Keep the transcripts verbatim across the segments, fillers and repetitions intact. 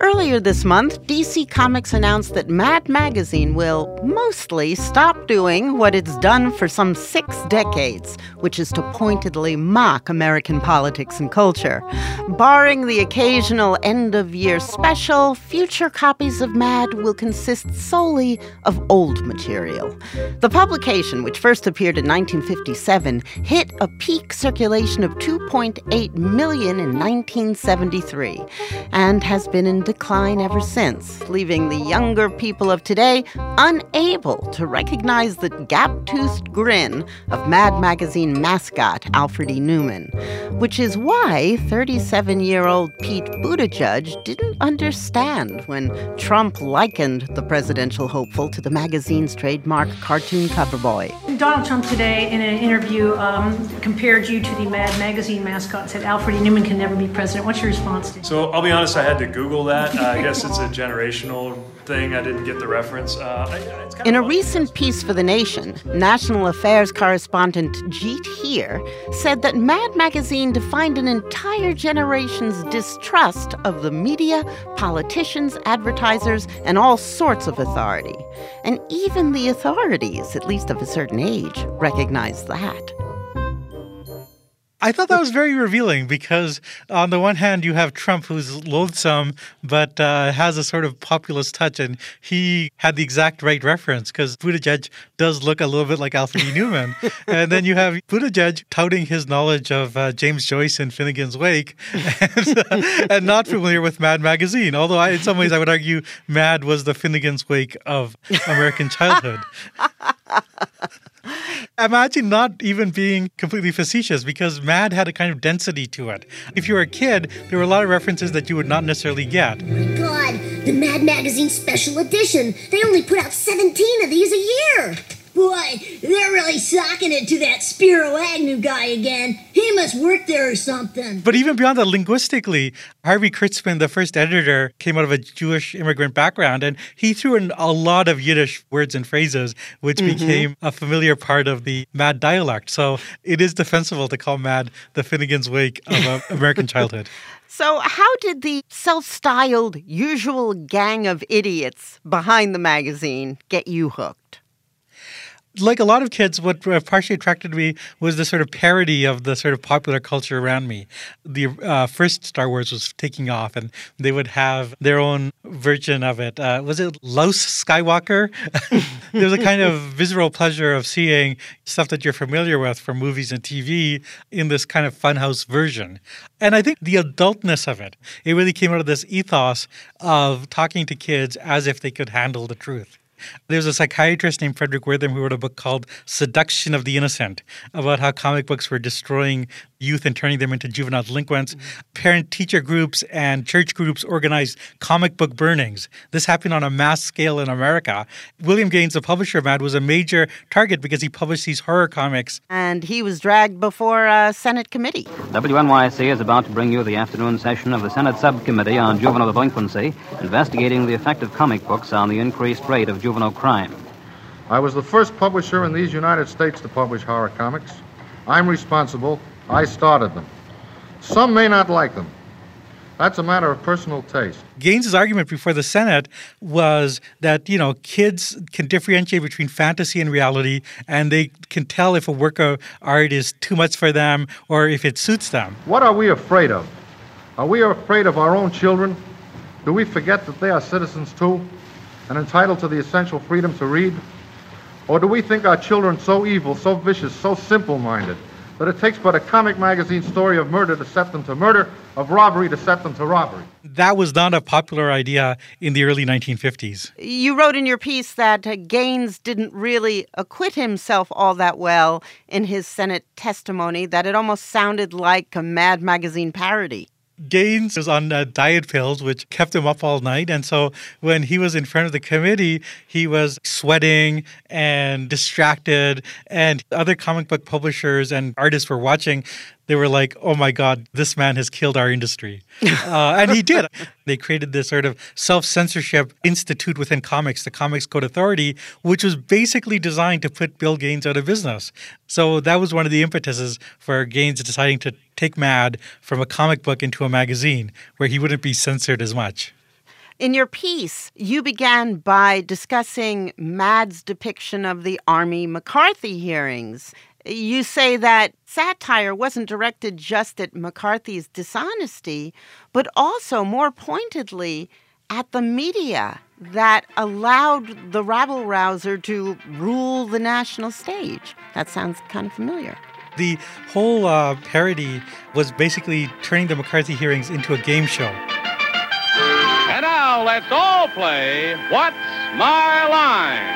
Earlier this month, D C Comics announced that Mad Magazine will mostly stop doing what it's done for some six decades, which is to pointedly mock American politics and culture. Barring the occasional end-of-year special, future copies of Mad will consist solely of old material. The publication, which first appeared in nineteen fifty-seven, hit a peak circulation of two point eight million in nineteen seventy-three and has been in decline ever since, leaving the younger people of today unable to recognize the gap-toothed grin of Mad Magazine mascot Alfred E. Neuman, which is why thirty-seven-year-old Pete Buttigieg didn't understand when Trump likened the presidential hopeful to the magazine's trademark cartoon cover boy. Donald Trump today, in an interview, um, compared you to the Mad Magazine mascot and said Alfred E. Neuman can never be president. What's your response to it? So I'll be honest, I had to Google that. Uh, I guess it's a generational thing. I didn't get the reference. Uh, it's kind in of a recent piece for The Nation, National Affairs correspondent Jeet Heer said that Mad Magazine defined an entire generation's distrust of the media, politicians, advertisers, and all sorts of authority. And even the authorities, at least of a certain age, recognize that. I thought that was very revealing because on the one hand, you have Trump, who's loathsome, but uh, has a sort of populist touch, and he had the exact right reference because Buttigieg does look a little bit like Alfred E. Neuman. And then you have Buttigieg touting his knowledge of uh, James Joyce and Finnegan's Wake and, uh, and not familiar with Mad Magazine, although I, in some ways I would argue Mad was the Finnegan's Wake of American childhood. Imagine not even being completely facetious because Mad had a kind of density to it. If you were a kid, there were a lot of references that you would not necessarily get. Oh my God, the Mad Magazine Special Edition. They only put out seventeen of these a year. Boy, they're really socking it to that Spiro Agnew guy again. He must work there or something. But even beyond that, linguistically, Harvey Kurtzman, the first editor, came out of a Jewish immigrant background, and he threw in a lot of Yiddish words and phrases, which mm-hmm. became a familiar part of the Mad dialect. So it is defensible to call Mad the Finnegan's Wake of uh, American childhood. So how did the self-styled usual gang of idiots behind the magazine get you hooked? Like a lot of kids, what partially attracted me was the sort of parody of the sort of popular culture around me. The uh, first Star Wars was taking off, and they would have their own version of it. Uh, was it Louse Skywalker? There was a kind of visceral pleasure of seeing stuff that you're familiar with from movies and T V in this kind of funhouse version. And I think the adultness of it, it really came out of this ethos of talking to kids as if they could handle the truth. There's a psychiatrist named Frederick Wertham who wrote a book called Seduction of the Innocent about how comic books were destroying youth and turning them into juvenile delinquents. Mm-hmm. Parent-teacher groups and church groups organized comic book burnings. This happened on a mass scale in America. William Gaines, the publisher of Mad, was a major target because he published these horror comics. And he was dragged before a Senate committee. W N Y C is about to bring you the afternoon session of the Senate Subcommittee on Juvenile Delinquency, investigating the effect of comic books on the increased rate of juvenile crime. I was the first publisher in these United States to publish horror comics. I'm responsible. I started them. Some may not like them. That's a matter of personal taste. Gaines's argument before the Senate was that, you know, kids can differentiate between fantasy and reality, and they can tell if a work of art is too much for them or if it suits them. What are we afraid of? Are we afraid of our own children? Do we forget that they are citizens too and entitled to the essential freedom to read? Or do we think our children so evil, so vicious, so simple-minded that it takes but a comic magazine story of murder to set them to murder, of robbery to set them to robbery? That was not a popular idea in the early nineteen fifties. You wrote in your piece that uh, Gaines didn't really acquit himself all that well in his Senate testimony, that it almost sounded like a Mad Magazine parody. Gaines was on uh, diet pills, which kept him up all night. And so when he was in front of the committee, he was sweating and distracted. And other comic book publishers and artists were watching. They were like, oh, my God, this man has killed our industry. Uh, and he did. They created this sort of self-censorship institute within comics, the Comics Code Authority, which was basically designed to put Bill Gaines out of business. So that was one of the impetuses for Gaines deciding to take Mad from a comic book into a magazine where he wouldn't be censored as much. In your piece, you began by discussing Mad's depiction of the Army McCarthy hearings. You say that satire wasn't directed just at McCarthy's dishonesty, but also, more pointedly, at the media that allowed the rabble-rouser to rule the national stage. That sounds kind of familiar. The whole uh, parody was basically turning the McCarthy hearings into a game show. And now let's all play What's My Line?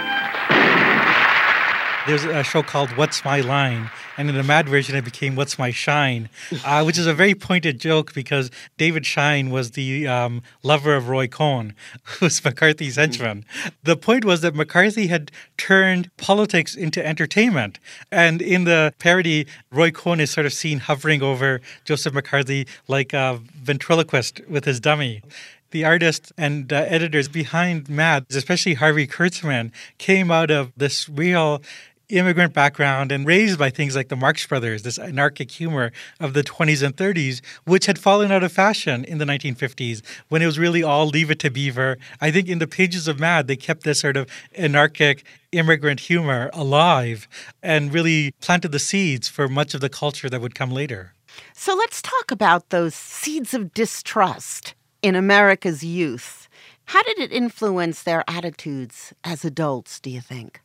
There's a show called What's My Line, and in the Mad version it became What's My Shine, uh, which is a very pointed joke because David Shine was the um, lover of Roy Cohn, who's McCarthy's henchman. The point was that McCarthy had turned politics into entertainment, and in the parody, Roy Cohn is sort of seen hovering over Joseph McCarthy like a ventriloquist with his dummy. The artists and uh, editors behind Mad, especially Harvey Kurtzman, came out of this real immigrant background and raised by things like the Marx Brothers, this anarchic humor of the twenties and thirties, which had fallen out of fashion in the nineteen fifties when it was really all Leave It to Beaver. I think in the pages of Mad, they kept this sort of anarchic immigrant humor alive and really planted the seeds for much of the culture that would come later. So let's talk about those seeds of distrust in America's youth. How did it influence their attitudes as adults, do you think?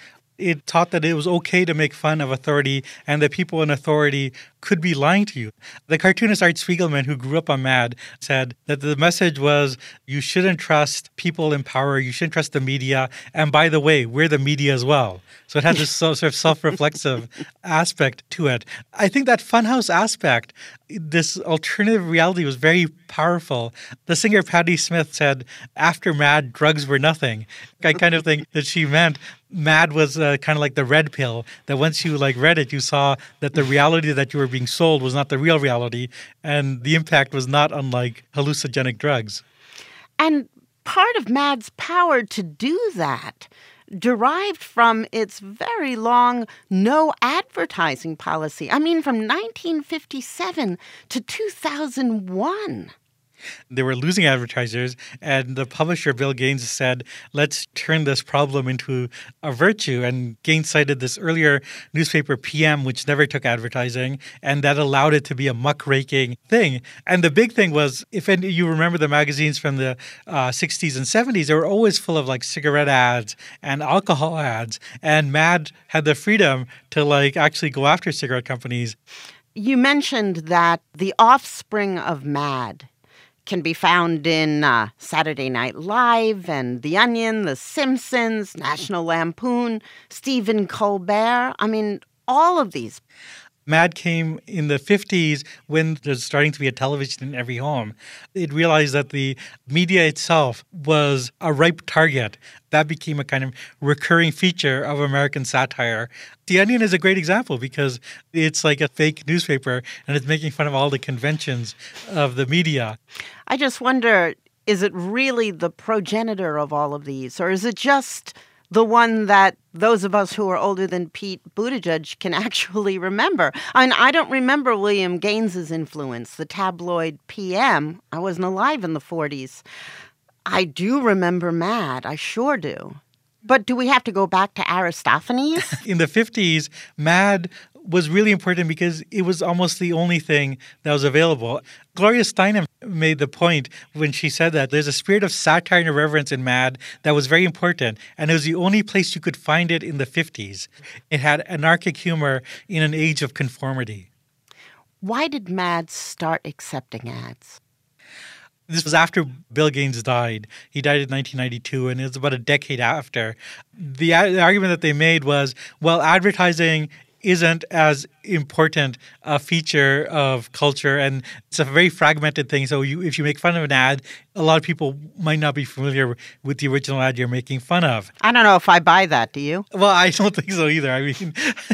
It taught that it was okay to make fun of authority and that people in authority could be lying to you. The cartoonist Art Spiegelman, who grew up on Mad, said that the message was you shouldn't trust people in power, you shouldn't trust the media, and by the way, we're the media as well. So it had this sort of self-reflexive aspect to it. I think that funhouse aspect, this alternative reality was very powerful. The singer Patti Smith said, after Mad, drugs were nothing. I kind of think that she meant Mad was uh, kind of like the red pill, that once you like read it, you saw that the reality that you were being sold was not the real reality, and the impact was not unlike hallucinogenic drugs. And part of Mad's power to do that derived from its very long no advertising policy. I mean, from nineteen fifty-seven to two thousand one. They were losing advertisers, and the publisher, Bill Gaines, said, let's turn this problem into a virtue. And Gaines cited this earlier newspaper, P M, which never took advertising, and that allowed it to be a muckraking thing. And the big thing was, if any, you remember the magazines from the uh, sixties and seventies, they were always full of like cigarette ads and alcohol ads. And Mad had the freedom to like actually go after cigarette companies. You mentioned that the offspring of Mad can be found in uh, Saturday Night Live and The Onion, The Simpsons, National Lampoon, Stephen Colbert. I mean, all of these. Mad came in the fifties when there's starting to be a television in every home. It realized that the media itself was a ripe target. That became a kind of recurring feature of American satire. The Onion is a great example because it's like a fake newspaper and it's making fun of all the conventions of the media. I just wonder, is it really the progenitor of all of these, or is it just the one that those of us who are older than Pete Buttigieg can actually remember? I mean, I don't remember William Gaines's influence, the tabloid P M. I wasn't alive in the forties. I do remember Mad. I sure do. But do we have to go back to Aristophanes? In the fifties, Mad was really important because it was almost the only thing that was available. Gloria Steinem made the point when she said that there's a spirit of satire and irreverence in Mad that was very important, and it was the only place you could find it in the fifties. It had anarchic humor in an age of conformity. Why did Mad start accepting ads? This was after Bill Gaines died. He died in nineteen ninety-two, and it was about a decade after. The, the argument that they made was, well, advertising isn't as important a feature of culture, and it's a very fragmented thing. So you, if you make fun of an ad, a lot of people might not be familiar with the original ad you're making fun of. I don't know if I buy that. Do you? Well, I don't think so either. I mean,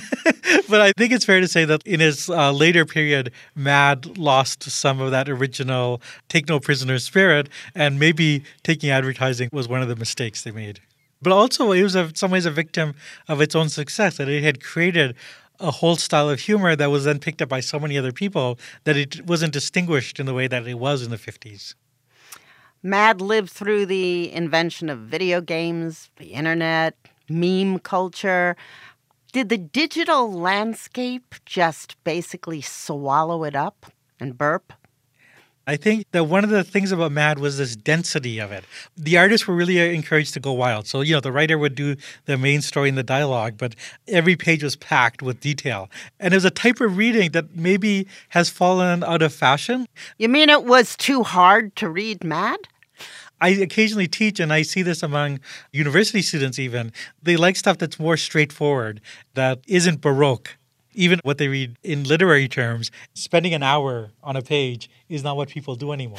but I think it's fair to say that in his uh, later period, Mad lost some of that original take no prisoner spirit, and maybe taking advertising was one of the mistakes they made. But also, it was in some ways a victim of its own success, that it had created a whole style of humor that was then picked up by so many other people that it wasn't distinguished in the way that it was in the fifties. Mad lived through the invention of video games, the internet, meme culture. Did the digital landscape just basically swallow it up and burp? I think that one of the things about Mad was this density of it. The artists were really encouraged to go wild. So, you know, the writer would do the main story and the dialogue, but every page was packed with detail. And it was a type of reading that maybe has fallen out of fashion. You mean it was too hard to read Mad? I occasionally teach, and I see this among university students even. They like stuff that's more straightforward, that isn't Baroque. Even what they read in literary terms, spending an hour on a page is not what people do anymore.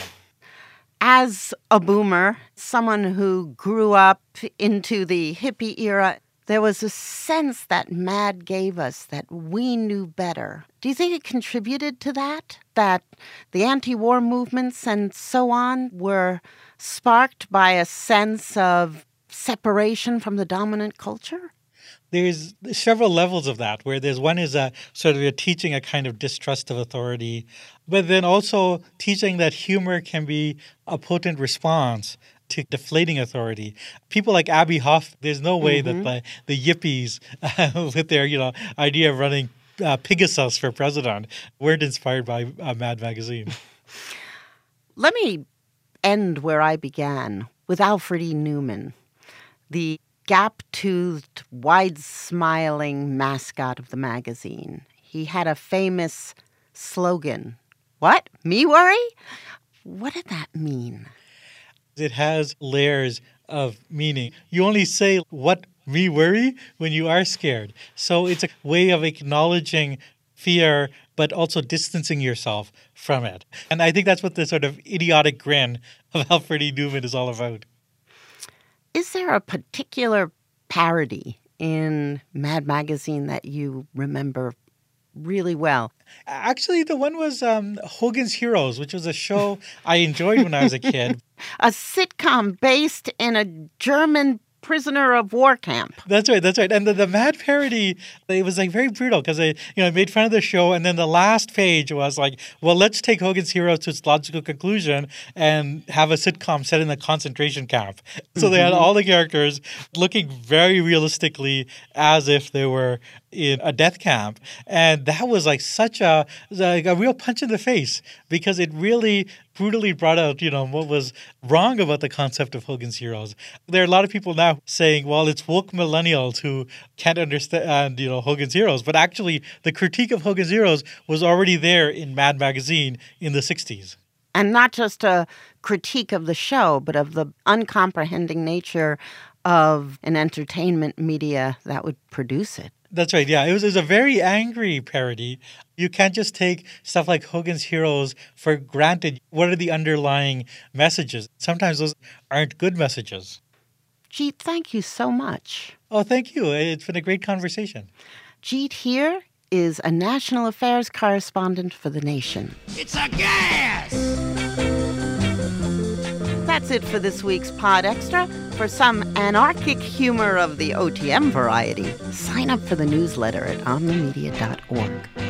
As a boomer, someone who grew up into the hippie era, there was a sense that Mad gave us that we knew better. Do you think it contributed to that? That the anti-war movements and so on were sparked by a sense of separation from the dominant culture? There's several levels of that, where there's one is a sort of a teaching a kind of distrust of authority, but then also teaching that humor can be a potent response to deflating authority. People like Abby Hoff, there's no way mm-hmm. that the, the yippies uh, with their, you know, idea of running uh, Pegasus for president weren't inspired by uh, Mad Magazine. Let me end where I began, with Alfred E. Neuman, the gap-toothed, wide-smiling mascot of the magazine. He had a famous slogan. What? Me worry? What did that mean? It has layers of meaning. You only say, what, me worry, when you are scared. So it's a way of acknowledging fear, but also distancing yourself from it. And I think that's what the sort of idiotic grin of Alfred E. Neuman is all about. Is there a particular parody in Mad Magazine that you remember really well? Actually, the one was um, Hogan's Heroes, which was a show I enjoyed when I was a kid. A sitcom based in a German prisoner of war camp. That's right, that's right. And the, the Mad parody, it was like very brutal because they, you know, made fun of the show, and then the last page was like, well, let's take Hogan's Heroes to its logical conclusion and have a sitcom set in a concentration camp. So mm-hmm. they had all the characters looking very realistically as if they were in a death camp. And that was like such a, like a real punch in the face, because it really brutally brought out, you know, what was wrong about the concept of Hogan's Heroes. There are a lot of people now saying, well, it's woke millennials who can't understand, you know, Hogan's Heroes. But actually, the critique of Hogan's Heroes was already there in Mad Magazine in the sixties. And not just a critique of the show, but of the uncomprehending nature of an entertainment media that would produce it. That's right, yeah. It was, it was a very angry parody. You can't just take stuff like Hogan's Heroes for granted. What are the underlying messages? Sometimes those aren't good messages. Jeet, thank you so much. Oh, thank you. It's been a great conversation. Jeet here is a national affairs correspondent for The Nation. It's a gas! That's it for this week's Pod Extra. For some anarchic humor of the O T M variety, sign up for the newsletter at omnimedia dot org.